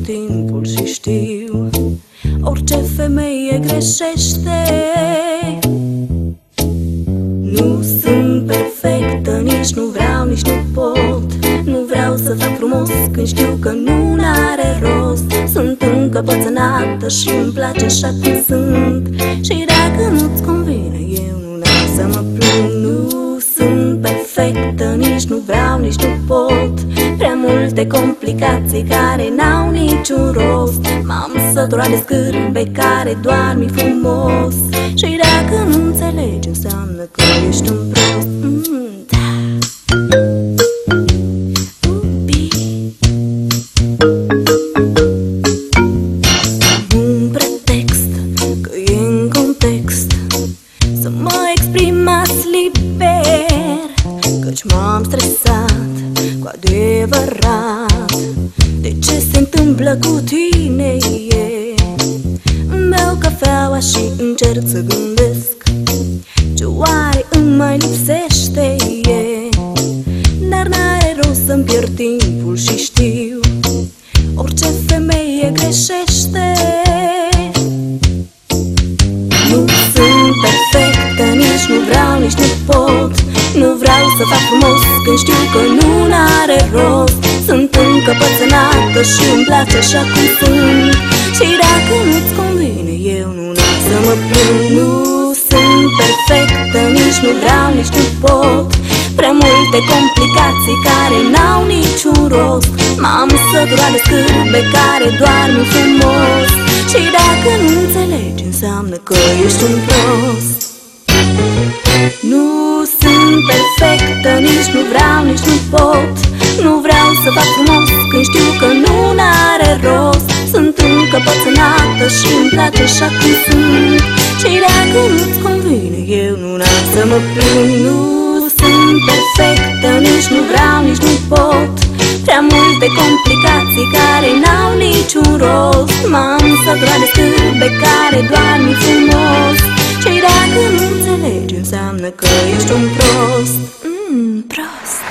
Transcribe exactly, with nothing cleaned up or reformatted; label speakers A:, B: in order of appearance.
A: timpul și știu orice femeie greșește. Nu sunt perfectă, nici nu vreau, nici nu pot. Nu vreau să fac frumos când știu că nu n-are rost. Sunt încăpățânată și îmi place așa cum sunt. Și dacă nu-ți convine, eu nu n-am să mă plâng. Nu sunt perfectă, nici nu vreau, nici nu pot. Prea multe complicații care n-au niciun rost. M-am săturat de scârbe care doarmi frumos. Și dacă nu înțelegi, înseamnă că ești un prost. mm, da. Un pretext că e în context să mă exprim as liber, căci m-am stresat cu adevărat de ce se întâmplă cu tine. Îmi beau cafeaua și încerc să gândesc ce oare îmi mai lipsește. Dar n-are rost să-mi pierd timpul și știu orice femeie greșește. Nu sunt perfectă, nici nu vreau, nici nu pot. Nu vreau să fac frumos când știu că nu n-are rost. Sunt încăpățânată și îmi place așa cum sunt. Și dacă nu-ți convine, eu nu n-am să mă plâng. Nu sunt perfectă, nici nu vreau, nici nu pot. Prea multe complicații care n-au niciun rost. M-am săturat de scârbe care doarmi frumos. Și dacă nu înțelegi, înseamnă că ești un prost. Nu sunt perfectă, nici nu vreau, nici nu pot. Nu vreau să fac frumos când știu că nu n-are rost. Sunt încăpățânată și îmi place așa cum sunt. Și dacă nu-ți convine, eu nu n-am să mă plâng. Nu sunt perfectă, nici nu vreau, nici nu pot. Prea multe complicații care n-au niciun rost. M-am săturat de scârbe care doarmi frumos. Și dacă nu înțelegi, înseamnă că ești un prost. mm, Prost.